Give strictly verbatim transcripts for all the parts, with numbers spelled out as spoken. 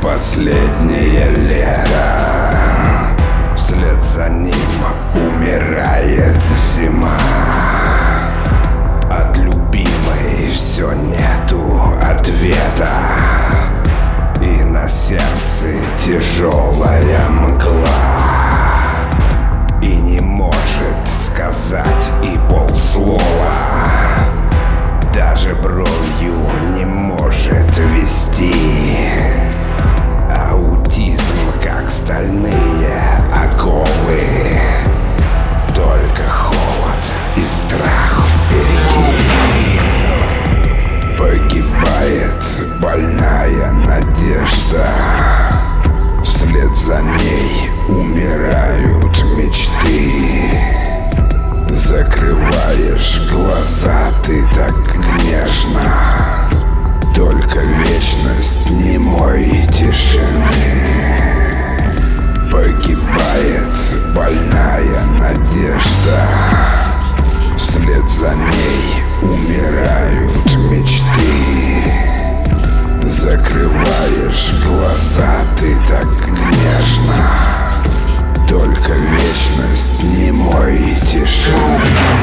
последнее лето, вслед за ним умирает зима. От любимой все нету ответа, и на сердце тяжелая мгла, и не может сказать и полслова, даже бровью не может вести. Аутизм, как стальные оковы, только холод и страх впереди. Погибает больная надежда, вслед за ней умирают мечты. Закрываешь глаза ты так нежно, только вечность немой тишины. Погибает больная надежда, вслед за ней умирают мечты. Закрываешь глаза ты так нежно, только вечность немой тишины.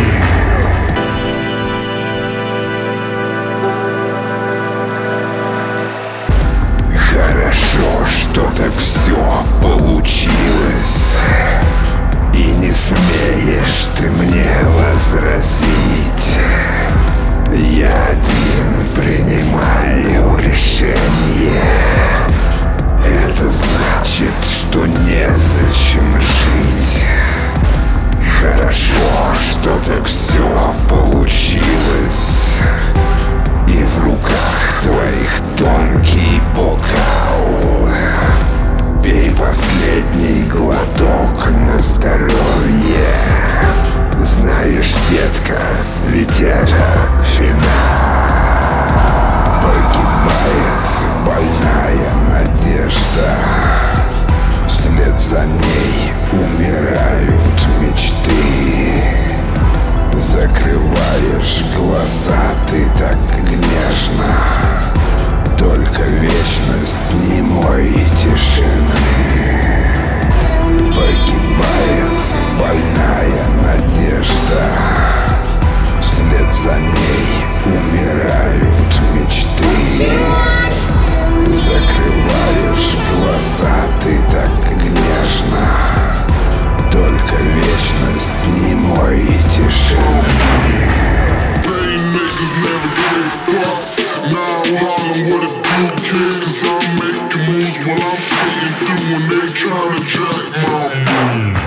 Хорошо, что так все получилось, и не смеешь ты мне возразить. Я один принимаю решение. Это значит, что незачем жить. Хорошо, что так все получилось, и в руках твоих тонкий бокал. Пей последний глоток на здоровье. Знаешь, детка, ведь это финал. Погибает больная надежда, вслед за ней умирают мечты. Закрываешь глаза ты так нежно, только вечность немой тишины. Погибает больная надежда, вслед за ней умирают мечты. Закрываешь глаза ты так нежно, только вечность немой тишины. While I'm skating through and they tryna jack my mood.